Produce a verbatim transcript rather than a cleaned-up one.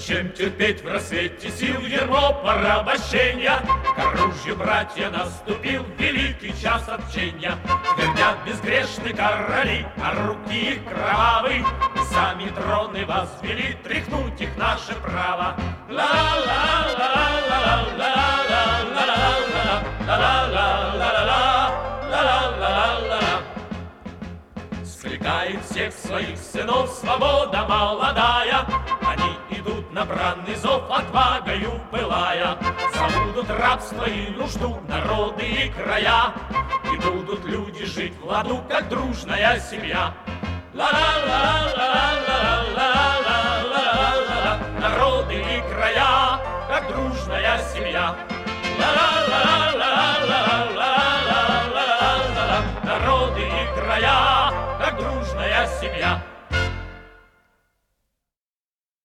Зачем терпеть в рассвете сил ермо порабощения? К оружию, братья, наступил великий час отчения. Твердят безгрешны короли, а руки их кровавы, и сами троны возвели, тряхнуть их наше право. Скликает всех своих сынов свобода молодая, они идут на бранный зов, отвагою пылая. Забудут рабство и нужду, народы и края, и будут люди жить в ладу, как дружная семья. Ла-ла-ла-ла-ла-ла-ла-ла-ла-ла-ла, народы и края, как дружная семья. Ла-ла-ла-ла-ла-ла-ла-ла-ла, народы и края, как дружная семья.